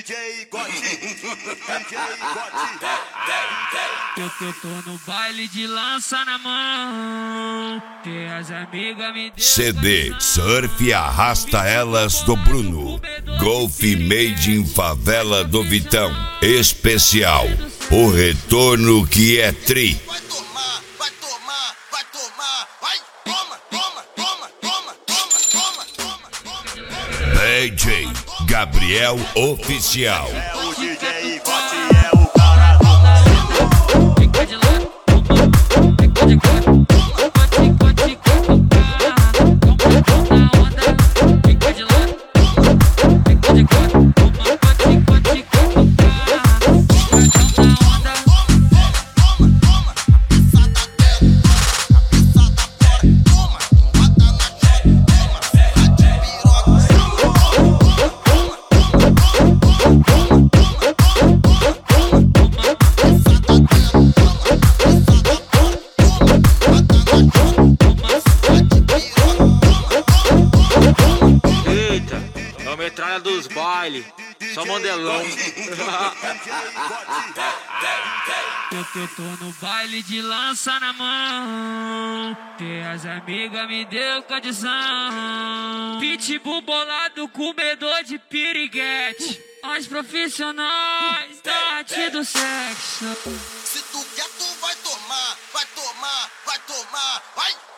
DJ Gotti, DJ Gotti. Eu tô no baile de lança na mão, que as amigas me deu CD Surf e Arrasta Elas do Bruno. Golf Made in Favela do Vitão. Especial. O retorno que é tri. Vai tomar, vai tomar, vai tomar. Vai, toma, toma, toma, toma, toma, toma, toma. DJ Gabriel Oficial. É o DJ Gotti, é o cara do fica de lado, fica de quatro, fica de lado, fica de quatro. Eita, é o metralha dos bailes, só mandelão. Eu tô no baile de lança na mão, que as amigas me deu condição. Pitbull bolado, comedor de piriguete, os profissionais da arte do sexo. Se tu quer, tu vai tomar, vai tomar, vai tomar. Vai.